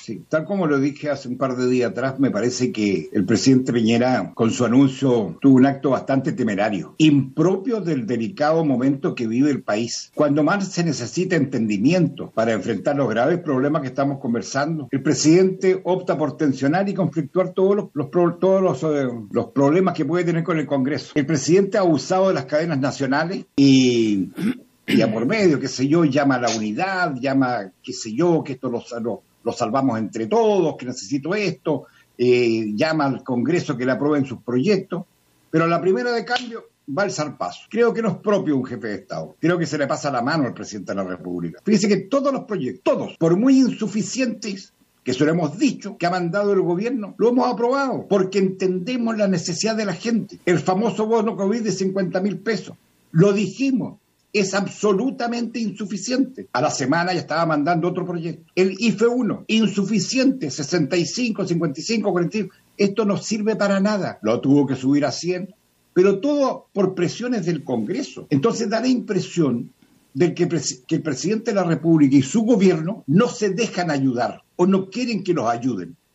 Sí, tal como lo dije hace un par de días atrás, me parece que el presidente Piñera, con su anuncio, tuvo un acto bastante temerario, impropio del delicado momento que vive el país. Cuando más se necesita entendimiento para enfrentar los graves problemas que estamos conversando, el presidente opta por tensionar y conflictuar todos los problemas que puede tener con el Congreso. El presidente ha abusado de las cadenas nacionales y a por medio, qué sé yo, llama a la unidad, llama, qué sé yo, que esto lo salvamos entre todos, que necesito esto, llama al Congreso que le aprueben sus proyectos, pero a la primera de cambio va el zarpazo. Creo que no es propio de un jefe de Estado. Creo que se le pasa la mano al presidente de la República. Fíjese que todos los proyectos, todos, por muy insuficientes que eso lo hemos dicho, que ha mandado el gobierno, lo hemos aprobado, porque entendemos la necesidad de la gente. El famoso bono COVID de 50.000 pesos, lo dijimos, es absolutamente insuficiente. A la semana ya estaba mandando otro proyecto. El IFE 1, insuficiente, 65, 55, 45. Esto no sirve para nada. Lo tuvo que subir a 100, pero todo por presiones del Congreso. Entonces da la impresión de que el presidente de la República y su gobierno no se dejan ayudar o no quieren que los ayuden.